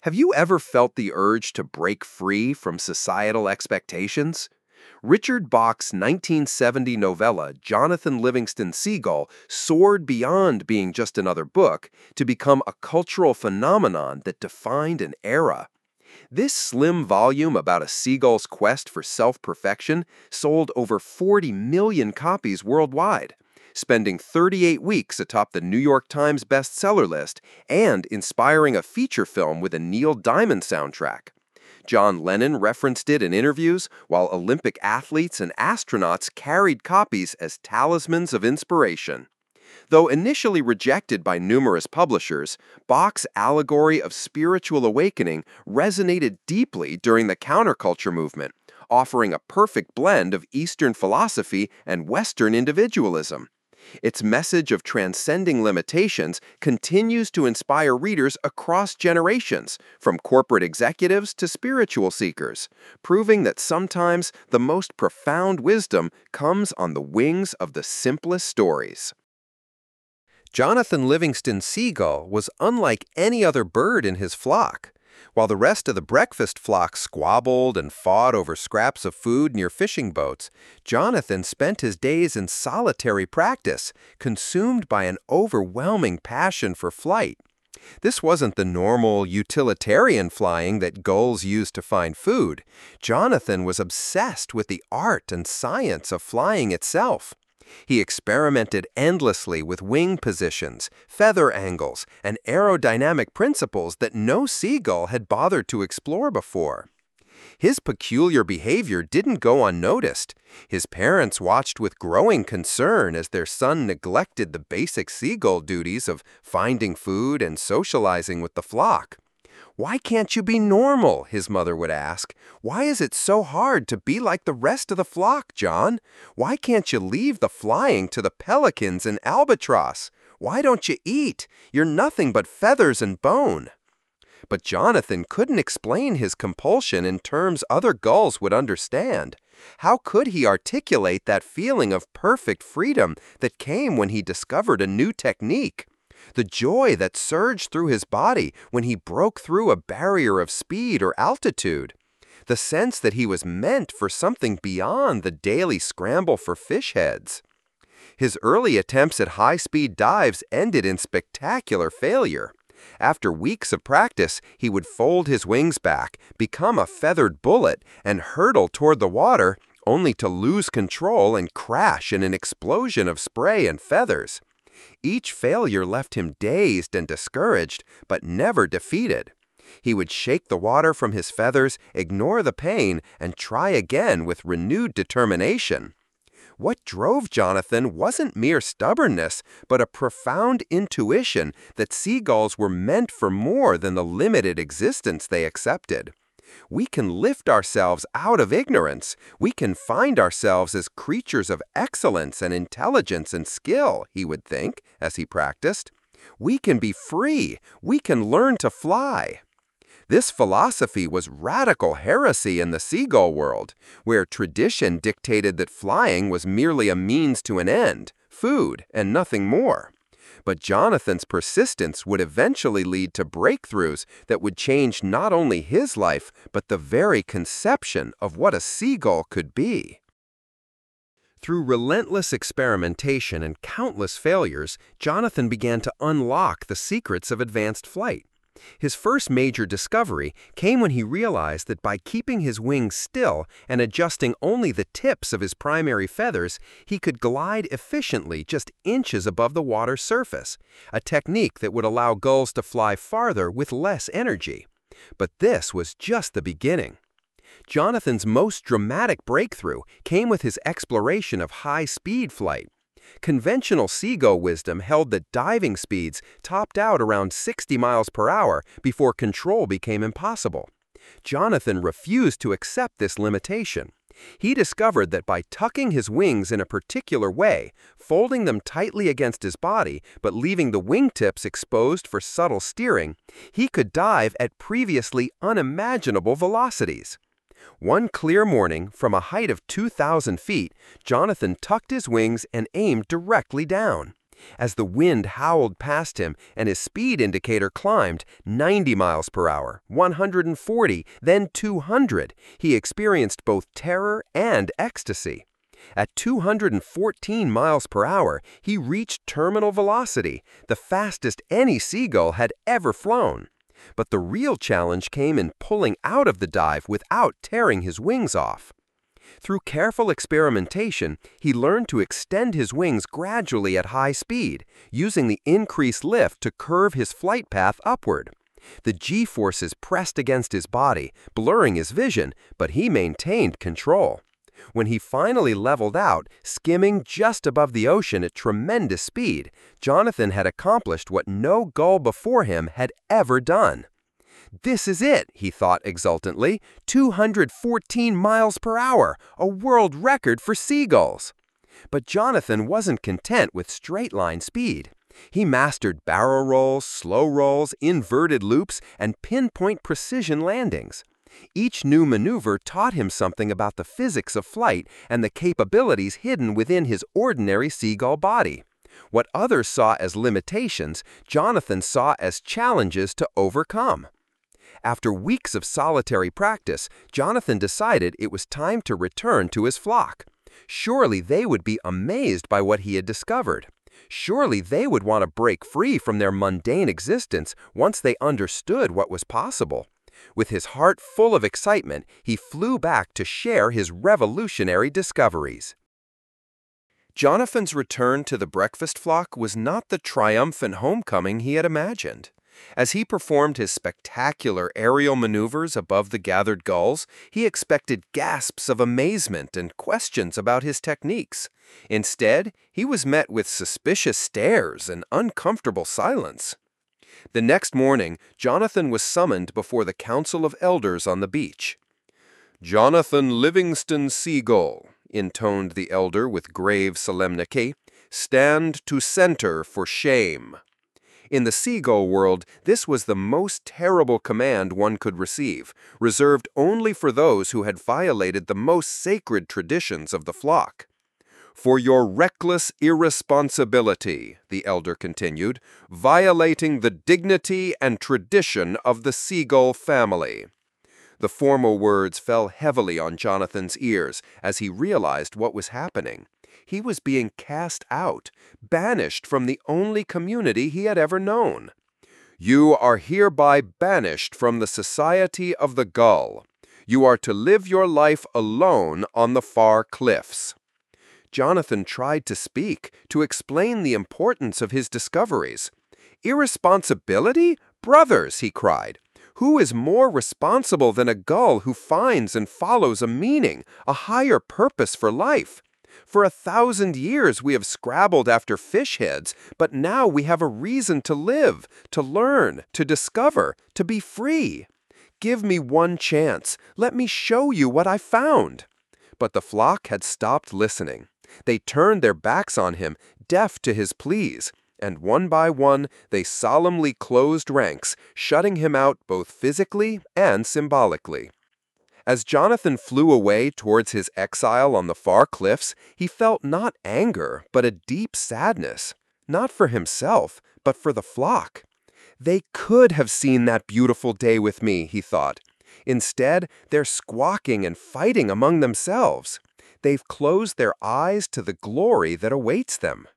Have you ever felt the urge to break free from societal expectations? Richard Bach's 1970 novella, Jonathan Livingston Seagull, soared beyond being just another book to become a cultural phenomenon that defined an era. This slim volume about a seagull's quest for self-perfection sold over 40 million copies worldwide, spending 38 weeks atop the New York Times bestseller list and inspiring a feature film with a Neil Diamond soundtrack. John Lennon referenced it in interviews, while Olympic athletes and astronauts carried copies as talismans of inspiration. Though initially rejected by numerous publishers, Bach's allegory of spiritual awakening resonated deeply during the counterculture movement, offering a perfect blend of Eastern philosophy and Western individualism. Its message of transcending limitations continues to inspire readers across generations, from corporate executives to spiritual seekers, proving that sometimes the most profound wisdom comes on the wings of the simplest stories. Jonathan Livingston Seagull was unlike any other bird in his flock. While the rest of the breakfast flock squabbled and fought over scraps of food near fishing boats, Jonathan spent his days in solitary practice, consumed by an overwhelming passion for flight. This wasn't the normal utilitarian flying that gulls use to find food. Jonathan was obsessed with the art and science of flying itself. He experimented endlessly with wing positions, feather angles, and aerodynamic principles that no seagull had bothered to explore before. His peculiar behavior didn't go unnoticed. His parents watched with growing concern as their son neglected the basic seagull duties of finding food and socializing with the flock. "Why can't you be normal?" his mother would ask. "Why is it so hard to be like the rest of the flock, John? Why can't you leave the flying to the pelicans and albatross? Why don't you eat? You're nothing but feathers and bone." But Jonathan couldn't explain his compulsion in terms other gulls would understand. How could he articulate that feeling of perfect freedom that came when he discovered a new technique? The joy that surged through his body when he broke through a barrier of speed or altitude. The sense that he was meant for something beyond the daily scramble for fish heads. His early attempts at high-speed dives ended in spectacular failure. After weeks of practice, he would fold his wings back, become a feathered bullet, and hurtle toward the water, only to lose control and crash in an explosion of spray and feathers. Each failure left him dazed and discouraged, but never defeated. He would shake the water from his feathers, ignore the pain, and try again with renewed determination. What drove Jonathan wasn't mere stubbornness, but a profound intuition that seagulls were meant for more than the limited existence they accepted. We can lift ourselves out of ignorance. We can find ourselves as creatures of excellence and intelligence and skill, he would think, as he practiced. We can be free. We can learn to fly. This philosophy was radical heresy in the seagull world, where tradition dictated that flying was merely a means to an end, food, and nothing more. But Jonathan's persistence would eventually lead to breakthroughs that would change not only his life, but the very conception of what a seagull could be. Through relentless experimentation and countless failures, Jonathan began to unlock the secrets of advanced flight. His first major discovery came when he realized that by keeping his wings still and adjusting only the tips of his primary feathers, he could glide efficiently just inches above the water's surface, a technique that would allow gulls to fly farther with less energy. But this was just the beginning. Jonathan's most dramatic breakthrough came with his exploration of high-speed flight. Conventional seagull wisdom held that diving speeds topped out around 60 miles per hour before control became impossible. Jonathan refused to accept this limitation. He discovered that by tucking his wings in a particular way, folding them tightly against his body but leaving the wingtips exposed for subtle steering, he could dive at previously unimaginable velocities. One clear morning, from a height of 2,000 feet, Jonathan tucked his wings and aimed directly down. As the wind howled past him and his speed indicator climbed 90 miles per hour, 140, then 200, he experienced both terror and ecstasy. At 214 miles per hour, he reached terminal velocity, the fastest any seagull had ever flown. But the real challenge came in pulling out of the dive without tearing his wings off. Through careful experimentation, he learned to extend his wings gradually at high speed, using the increased lift to curve his flight path upward. The G-forces pressed against his body, blurring his vision, but he maintained control. When he finally leveled out, skimming just above the ocean at tremendous speed, Jonathan had accomplished what no gull before him had ever done. "This is it," he thought exultantly, 214 miles per hour, a world record for seagulls. But Jonathan wasn't content with straight-line speed. He mastered barrel rolls, slow rolls, inverted loops, and pinpoint precision landings. Each new maneuver taught him something about the physics of flight and the capabilities hidden within his ordinary seagull body. What others saw as limitations, Jonathan saw as challenges to overcome. After weeks of solitary practice, Jonathan decided it was time to return to his flock. Surely they would be amazed by what he had discovered. Surely they would want to break free from their mundane existence once they understood what was possible. With his heart full of excitement, he flew back to share his revolutionary discoveries. Jonathan's return to the breakfast flock was not the triumphant homecoming he had imagined. As he performed his spectacular aerial maneuvers above the gathered gulls, he expected gasps of amazement and questions about his techniques. Instead, he was met with suspicious stares and uncomfortable silence. The next morning, Jonathan was summoned before the Council of Elders on the beach. "Jonathan Livingston Seagull," intoned the elder with grave solemnity, "stand to center for shame." In the seagull world, this was the most terrible command one could receive, reserved only for those who had violated the most sacred traditions of the flock. "For your reckless irresponsibility," the elder continued, "violating the dignity and tradition of the seagull family." The formal words fell heavily on Jonathan's ears as he realized what was happening. He was being cast out, banished from the only community he had ever known. "You are hereby banished from the society of the gull. You are to live your life alone on the far cliffs." Jonathan tried to speak, to explain the importance of his discoveries. "Irresponsibility? Brothers," he cried. "Who is more responsible than a gull who finds and follows a meaning, a higher purpose for life? For 1,000 years we have scrabbled after fish heads, but now we have a reason to live, to learn, to discover, to be free. Give me one chance. Let me show you what I found." But the flock had stopped listening. They turned their backs on him, deaf to his pleas, and one by one they solemnly closed ranks, shutting him out both physically and symbolically. As Jonathan flew away towards his exile on the far cliffs, he felt not anger, but a deep sadness, not for himself, but for the flock. "They could have seen that beautiful day with me," he thought. "Instead, they're squawking and fighting among themselves. They've closed their eyes to the glory that awaits them."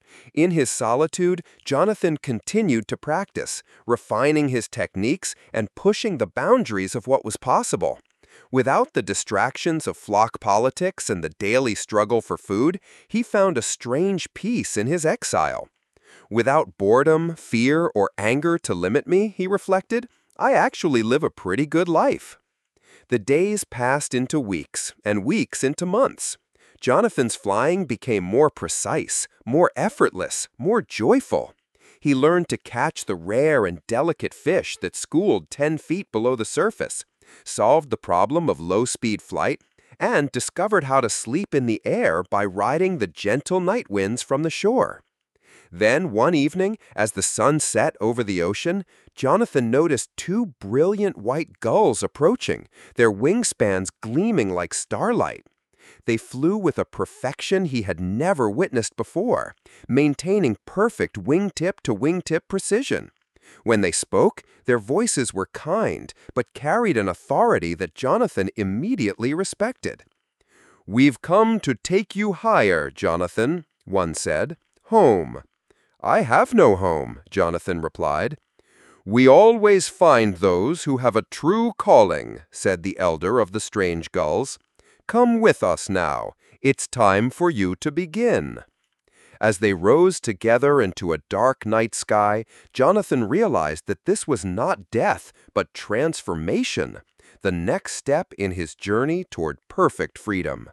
In his solitude, Jonathan continued to practice, refining his techniques and pushing the boundaries of what was possible. Without the distractions of flock politics and the daily struggle for food, he found a strange peace in his exile. "Without boredom, fear, or anger to limit me," he reflected, "I actually live a pretty good life." The days passed into weeks, and weeks into months. Jonathan's flying became more precise, more effortless, more joyful. He learned to catch the rare and delicate fish that schooled 10 feet below the surface, solved the problem of low-speed flight, and discovered how to sleep in the air by riding the gentle night winds from the shore. Then, one evening, as the sun set over the ocean, Jonathan noticed 2 brilliant white gulls approaching, their wingspans gleaming like starlight. They flew with a perfection he had never witnessed before, maintaining perfect wingtip-to-wingtip precision. When they spoke, their voices were kind, but carried an authority that Jonathan immediately respected. "We've come to take you higher, Jonathan," one said. "Home." "I have no home," Jonathan replied. "We always find those who have a true calling," said the elder of the strange gulls. "Come with us now. It's time for you to begin." As they rose together into a dark night sky, Jonathan realized that this was not death, but transformation, the next step in his journey toward perfect freedom.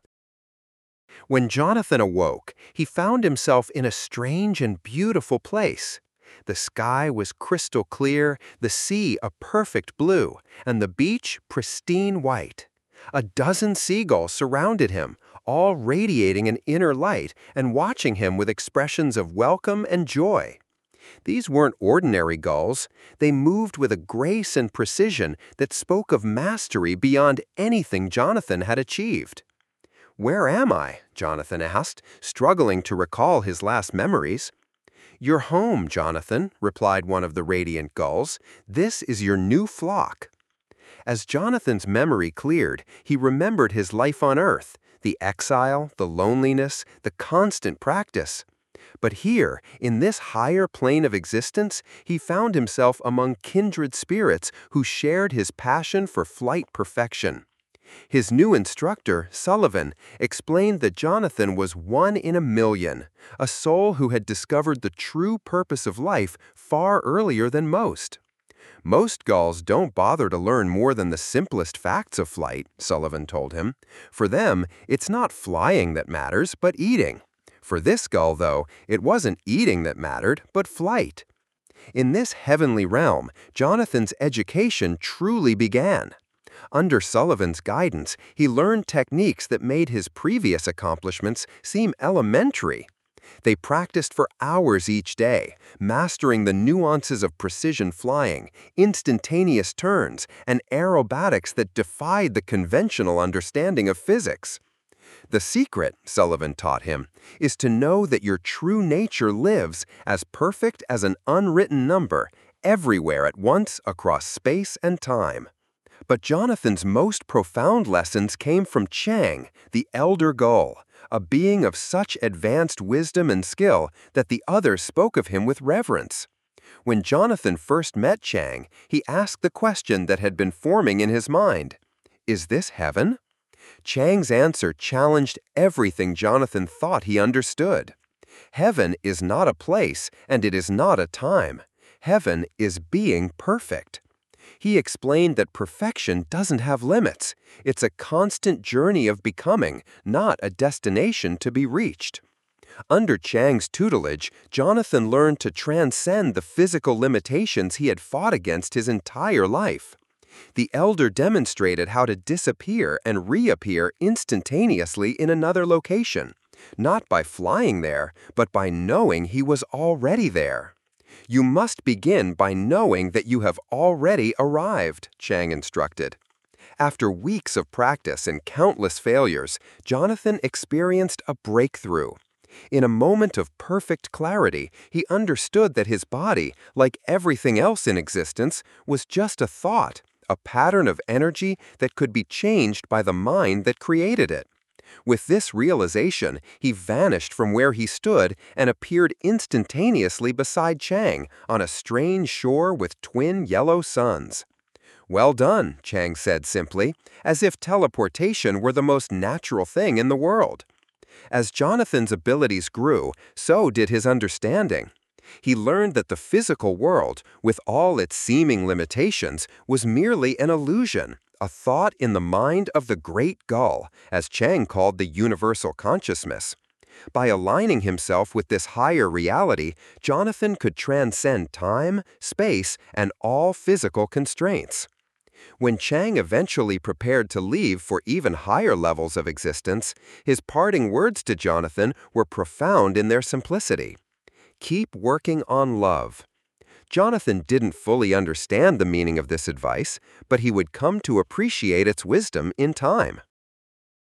When Jonathan awoke, he found himself in a strange and beautiful place. The sky was crystal clear, the sea a perfect blue, and the beach pristine white. A dozen seagulls surrounded him, all radiating an inner light and watching him with expressions of welcome and joy. These weren't ordinary gulls. They moved with a grace and precision that spoke of mastery beyond anything Jonathan had achieved. "Where am I?" Jonathan asked, struggling to recall his last memories. "You're home, Jonathan," replied one of the radiant gulls. "This is your new flock." As Jonathan's memory cleared, he remembered his life on earth, the exile, the loneliness, the constant practice. But here, in this higher plane of existence, he found himself among kindred spirits who shared his passion for flight perfection. His new instructor, Sullivan, explained that Jonathan was one in a million, a soul who had discovered the true purpose of life far earlier than most. "Most gulls don't bother to learn more than the simplest facts of flight," Sullivan told him. "For them, it's not flying that matters, but eating. For this gull, though, it wasn't eating that mattered, but flight." In this heavenly realm, Jonathan's education truly began. Under Sullivan's guidance, he learned techniques that made his previous accomplishments seem elementary. They practiced for hours each day, mastering the nuances of precision flying, instantaneous turns, and aerobatics that defied the conventional understanding of physics. "The secret," Sullivan taught him, "is to know that your true nature lives as perfect as an unwritten number, everywhere at once across space and time." But Jonathan's most profound lessons came from Chang, the elder gull, a being of such advanced wisdom and skill that the others spoke of him with reverence. When Jonathan first met Chang, he asked the question that had been forming in his mind: "Is this heaven?" Chang's answer challenged everything Jonathan thought he understood. "Heaven is not a place, and it is not a time. Heaven is being perfect." He explained that perfection doesn't have limits. It's a constant journey of becoming, not a destination to be reached. Under Chang's tutelage, Jonathan learned to transcend the physical limitations he had fought against his entire life. The elder demonstrated how to disappear and reappear instantaneously in another location, not by flying there, but by knowing he was already there. "You must begin by knowing that you have already arrived," Chang instructed. After weeks of practice and countless failures, Jonathan experienced a breakthrough. In a moment of perfect clarity, he understood that his body, like everything else in existence, was just a thought, a pattern of energy that could be changed by the mind that created it. With this realization, he vanished from where he stood and appeared instantaneously beside Chang on a strange shore with twin yellow suns. "Well done," Chang said simply, as if teleportation were the most natural thing in the world. As Jonathan's abilities grew, so did his understanding. He learned that the physical world, with all its seeming limitations, was merely an illusion, a thought in the mind of the great gull, as Chang called the universal consciousness. By aligning himself with this higher reality, Jonathan could transcend time, space, and all physical constraints. When Chang eventually prepared to leave for even higher levels of existence, his parting words to Jonathan were profound in their simplicity. "Keep working on love." Jonathan didn't fully understand the meaning of this advice, but he would come to appreciate its wisdom in time.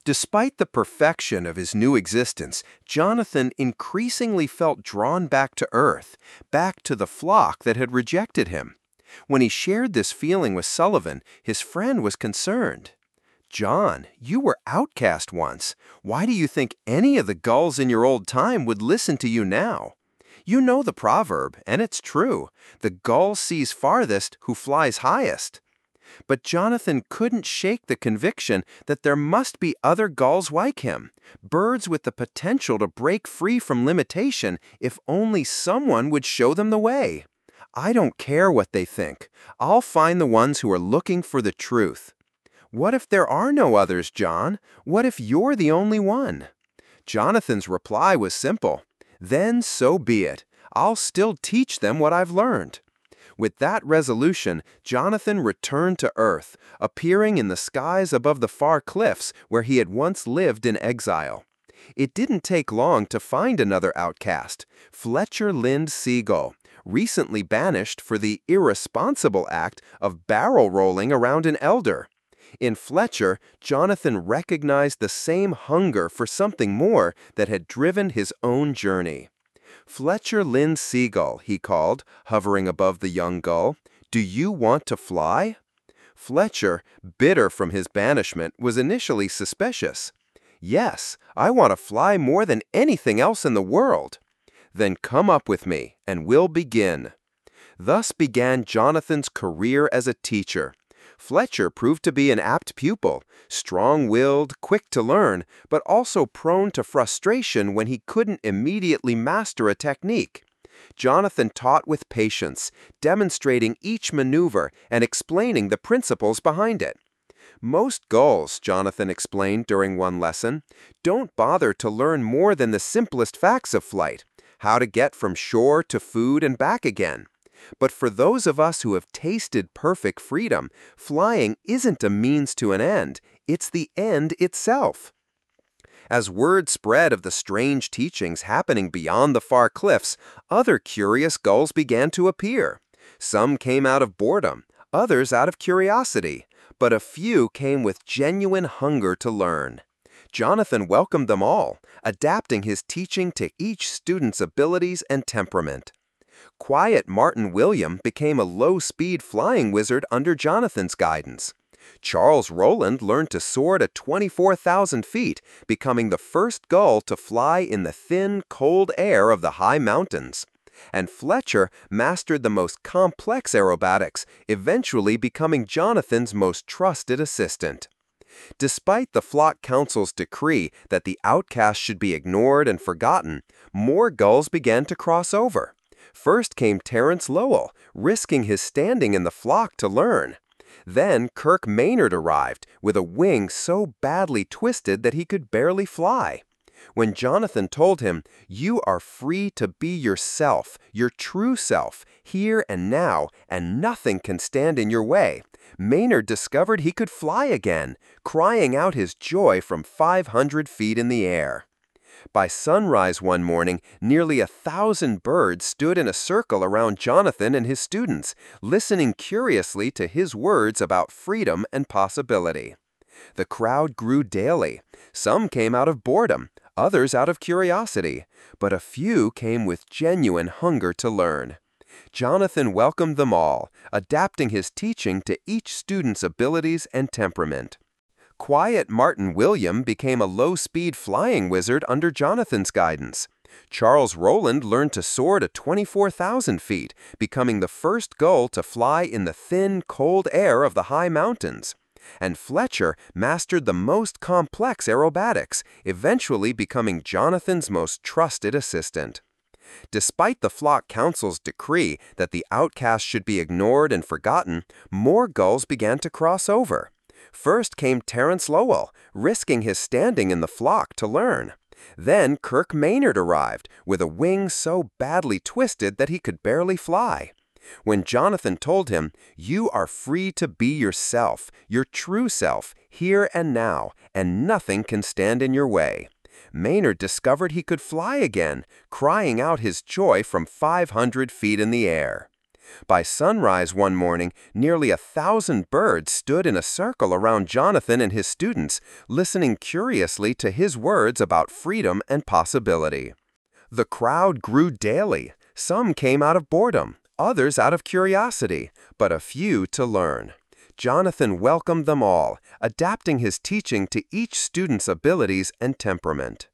Despite the perfection of his new existence, Jonathan increasingly felt drawn back to Earth, back to the flock that had rejected him. When he shared this feeling with Sullivan, his friend was concerned. "John, you were outcast once. Why do you think any of the gulls in your old time would listen to you now? You know the proverb, and it's true. The gull sees farthest who flies highest." But Jonathan couldn't shake the conviction that there must be other gulls like him, birds with the potential to break free from limitation if only someone would show them the way. "I don't care what they think. I'll find the ones who are looking for the truth." "What if there are no others, John? What if you're the only one?" Jonathan's reply was simple. "Then so be it. I'll still teach them what I've learned." With that resolution, Jonathan returned to Earth, appearing in the skies above the far cliffs where he had once lived in exile. It didn't take long to find another outcast, Fletcher Lind Seagull, recently banished for the irresponsible act of barrel rolling around an elder. In Fletcher, Jonathan recognized the same hunger for something more that had driven his own journey. "Fletcher Lind Seagull," he called, hovering above the young gull. "Do you want to fly?" Fletcher, bitter from his banishment, was initially suspicious. "Yes, I want to fly more than anything else in the world." "Then come up with me, and we'll begin." Thus began Jonathan's career as a teacher. Fletcher proved to be an apt pupil, strong-willed, quick to learn, but also prone to frustration when he couldn't immediately master a technique. Jonathan taught with patience, demonstrating each maneuver and explaining the principles behind it. "Most gulls," Jonathan explained during one lesson, "don't bother to learn more than the simplest facts of flight, how to get from shore to food and back again. But for those of us who have tasted perfect freedom, flying isn't a means to an end, it's the end itself." As word spread of the strange teachings happening beyond the far cliffs, other curious gulls began to appear. Some came out of boredom, others out of curiosity, but a few came with genuine hunger to learn. Jonathan welcomed them all, adapting his teaching to each student's abilities and temperament. Quiet Martin William became a low-speed flying wizard under Jonathan's guidance. Charles Rowland learned to soar to 24,000 feet, becoming the first gull to fly in the thin, cold air of the high mountains. And Fletcher mastered the most complex aerobatics, eventually becoming Jonathan's most trusted assistant. Despite the flock council's decree that the outcast should be ignored and forgotten, more gulls began to cross over. First came Terence Lowell, risking his standing in the flock to learn. Then Kirk Maynard arrived, with a wing so badly twisted that he could barely fly. When Jonathan told him, "You are free to be yourself, your true self, here and now, and nothing can stand in your way," Maynard discovered he could fly again, crying out his joy from 500 feet in the air. By sunrise one morning, nearly 1,000 birds stood in a circle around Jonathan and his students, listening curiously to his words about freedom and possibility. The crowd grew daily. Some came out of boredom, others out of curiosity, but a few came with genuine hunger to learn. Jonathan welcomed them all, adapting his teaching to each student's abilities and temperament. Quiet Martin William became a low-speed flying wizard under Jonathan's guidance. Charles Rowland learned to soar to 24,000 feet, becoming the first gull to fly in the thin, cold air of the high mountains. And Fletcher mastered the most complex aerobatics, eventually becoming Jonathan's most trusted assistant. Despite the flock council's decree that the outcast should be ignored and forgotten, more gulls began to cross over. First came Terence Lowell, risking his standing in the flock to learn. Then Kirk Maynard arrived, with a wing so badly twisted that he could barely fly. When Jonathan told him, "You are free to be yourself, your true self, here and now, and nothing can stand in your way," Maynard discovered he could fly again, crying out his joy from 500 feet in the air. By sunrise one morning, nearly 1,000 birds stood in a circle around Jonathan and his students, listening curiously to his words about freedom and possibility. The crowd grew daily. Some came out of boredom, others out of curiosity, but a few to learn. Jonathan welcomed them all, adapting his teaching to each student's abilities and temperament.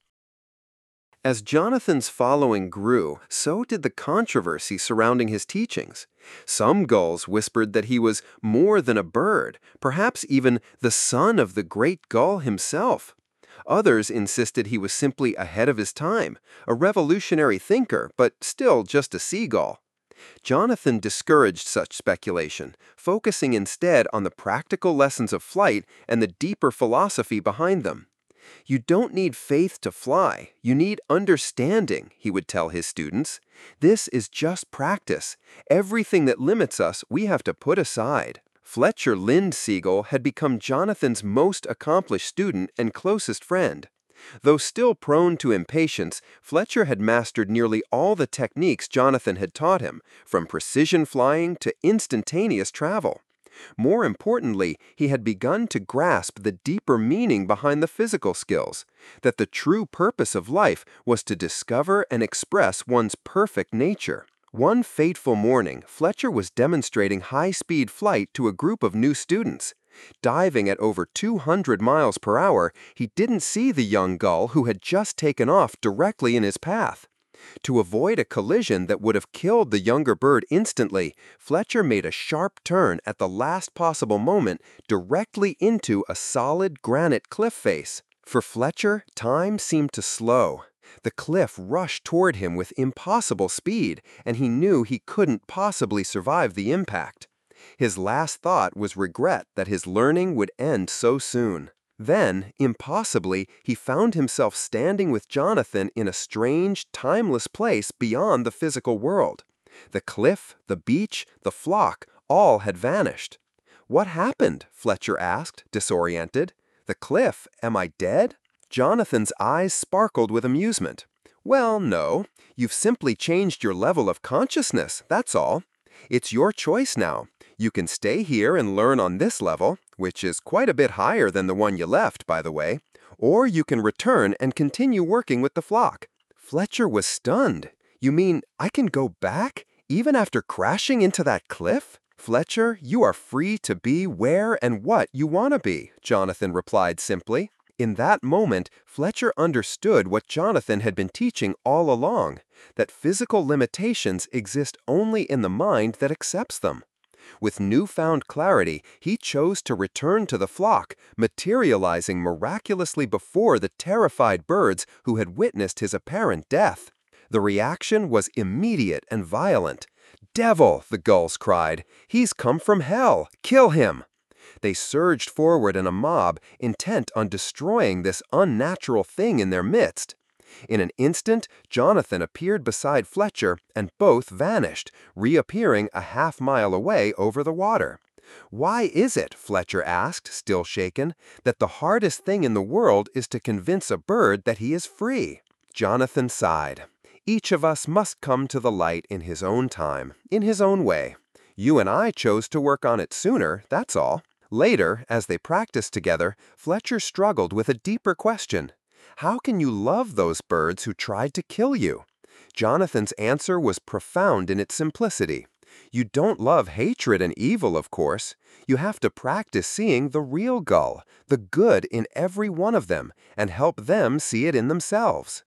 As Jonathan's following grew, so did the controversy surrounding his teachings. Some gulls whispered that he was more than a bird, perhaps even the son of the great gull himself. Others insisted he was simply ahead of his time, a revolutionary thinker, but still just a seagull. Jonathan discouraged such speculation, focusing instead on the practical lessons of flight and the deeper philosophy behind them. You don't need faith to fly, you need understanding, he would tell his students. This is just practice. Everything that limits us, we have to put aside. Fletcher Lind Seagull had become Jonathan's most accomplished student and closest friend. Though still prone to impatience, Fletcher had mastered nearly all the techniques Jonathan had taught him, from precision flying to instantaneous travel. More importantly, he had begun to grasp the deeper meaning behind the physical skills, that the true purpose of life was to discover and express one's perfect nature. One fateful morning, Fletcher was demonstrating high-speed flight to a group of new students. Diving at over 200 miles per hour, he didn't see the young gull who had just taken off directly in his path. To avoid a collision that would have killed the younger bird instantly, Fletcher made a sharp turn at the last possible moment directly into a solid granite cliff face. For Fletcher, time seemed to slow. The cliff rushed toward him with impossible speed, and he knew he couldn't possibly survive the impact. His last thought was regret that his learning would end so soon. Then, impossibly, he found himself standing with Jonathan in a strange, timeless place beyond the physical world. The cliff, the beach, the flock, all had vanished. "What happened?" Fletcher asked, disoriented. "The cliff, am I dead?" Jonathan's eyes sparkled with amusement. "Well, no. You've simply changed your level of consciousness, that's all. It's your choice now. You can stay here and learn on this level, which is quite a bit higher than the one you left, by the way, or you can return and continue working with the flock." Fletcher was stunned. "You mean I can go back, even after crashing into that cliff?" "Fletcher, you are free to be where and what you want to be," Jonathan replied simply. In that moment, Fletcher understood what Jonathan had been teaching all along, that physical limitations exist only in the mind that accepts them. With newfound clarity, he chose to return to the flock, materializing miraculously before the terrified birds who had witnessed his apparent death. The reaction was immediate and violent. "Devil!" the gulls cried. "He's come from hell! Kill him!" They surged forward in a mob, intent on destroying this unnatural thing in their midst. In an instant, Jonathan appeared beside Fletcher, and both vanished, reappearing a half-mile away over the water. "Why is it," Fletcher asked, still shaken, "that the hardest thing in the world is to convince a bird that he is free?" Jonathan sighed. "Each of us must come to the light in his own time, in his own way. You and I chose to work on it sooner, that's all." Later, as they practiced together, Fletcher struggled with a deeper question. How can you love those birds who tried to kill you? Jonathan's answer was profound in its simplicity. You don't love hatred and evil, of course. You have to practice seeing the real gull, the good in every one of them, and help them see it in themselves.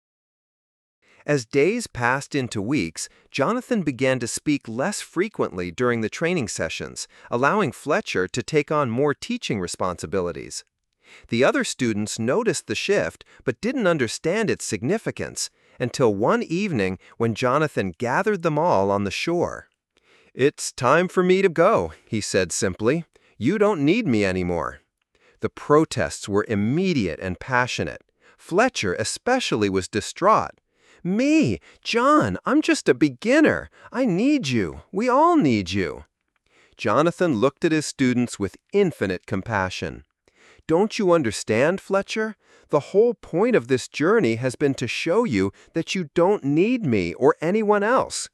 As days passed into weeks, Jonathan began to speak less frequently during the training sessions, allowing Fletcher to take on more teaching responsibilities. The other students noticed the shift but didn't understand its significance until one evening when Jonathan gathered them all on the shore. "It's time for me to go," he said simply. "You don't need me anymore." The protests were immediate and passionate. Fletcher especially was distraught. "Me, John, I'm just a beginner. I need you. We all need you." Jonathan looked at his students with infinite compassion. "Don't you understand, Fletcher? The whole point of this journey has been to show you that you don't need me or anyone else.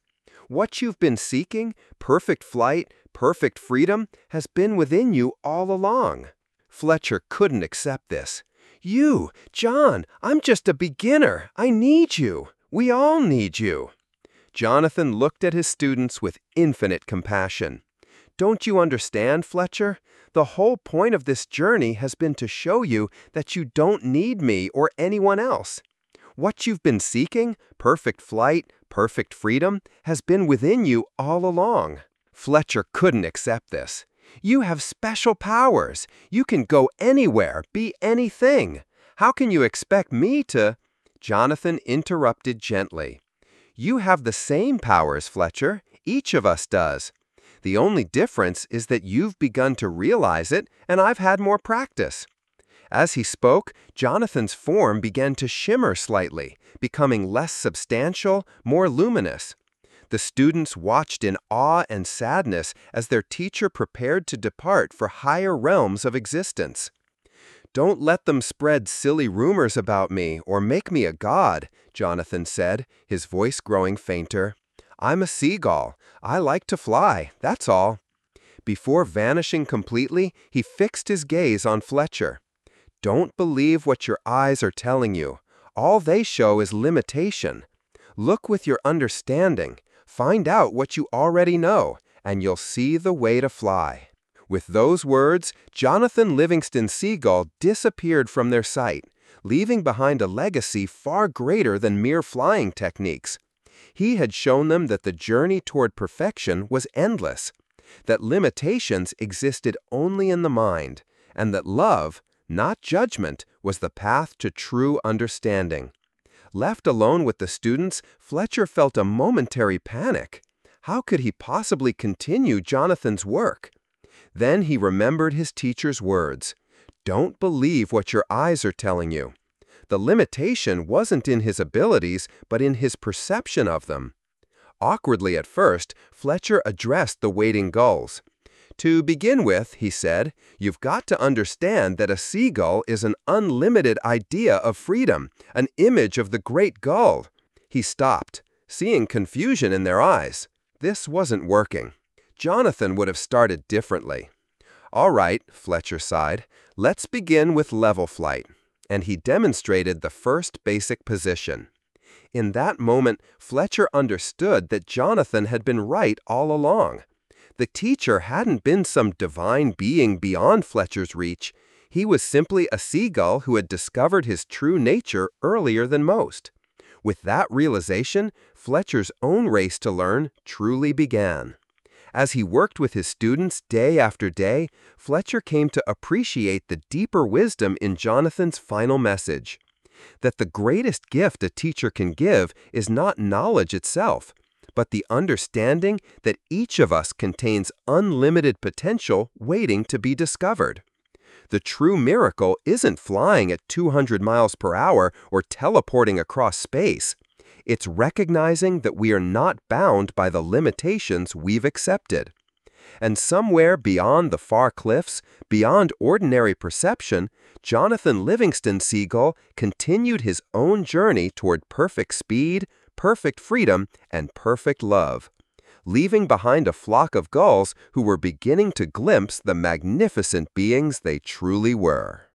What you've been seeking, perfect flight, perfect freedom, has been within you all along. Fletcher couldn't accept this. You, John, I'm just a beginner. I need you. We all need you. Jonathan looked at his students with infinite compassion. Don't you understand, Fletcher? The whole point of this journey has been to show you that you don't need me or anyone else. What you've been seeking, perfect flight, perfect freedom, has been within you all along. Fletcher couldn't accept this. You have special powers. You can go anywhere, be anything. How can you expect me to? Jonathan interrupted gently. You have the same powers, Fletcher. Each of us does. The only difference is that you've begun to realize it, and I've had more practice. As he spoke, Jonathan's form began to shimmer slightly, becoming less substantial, more luminous. The students watched in awe and sadness as their teacher prepared to depart for higher realms of existence. Don't let them spread silly rumors about me or make me a god, Jonathan said, his voice growing fainter. I'm a seagull. I like to fly, that's all. Before vanishing completely, he fixed his gaze on Fletcher. Don't believe what your eyes are telling you. All they show is limitation. Look with your understanding. Find out what you already know, and you'll see the way to fly. With those words, Jonathan Livingston Seagull disappeared from their sight, leaving behind a legacy far greater than mere flying techniques. He had shown them that the journey toward perfection was endless, that limitations existed only in the mind, and that love, not judgment, was the path to true understanding. Left alone with the students, Fletcher felt a momentary panic. How could he possibly continue Jonathan's work? Then he remembered his teacher's words. Don't believe what your eyes are telling you. The limitation wasn't in his abilities, but in his perception of them. Awkwardly at first, Fletcher addressed the waiting gulls. To begin with, he said, you've got to understand that a seagull is an unlimited idea of freedom, an image of the great gull. He stopped, seeing confusion in their eyes. This wasn't working. Jonathan would have started differently. All right, Fletcher sighed, let's begin with level flight. And he demonstrated the first basic position. In that moment, Fletcher understood that Jonathan had been right all along. The teacher hadn't been some divine being beyond Fletcher's reach. He was simply a seagull who had discovered his true nature earlier than most. With that realization, Fletcher's own race to learn truly began. As he worked with his students day after day, Fletcher came to appreciate the deeper wisdom in Jonathan's final message. That the greatest gift a teacher can give is not knowledge itself, but the understanding that each of us contains unlimited potential waiting to be discovered. The true miracle isn't flying at 200 miles per hour or teleporting across space. It's recognizing that we are not bound by the limitations we've accepted. And somewhere beyond the far cliffs, beyond ordinary perception, Jonathan Livingston Seagull continued his own journey toward perfect speed, perfect freedom, and perfect love, leaving behind a flock of gulls who were beginning to glimpse the magnificent beings they truly were.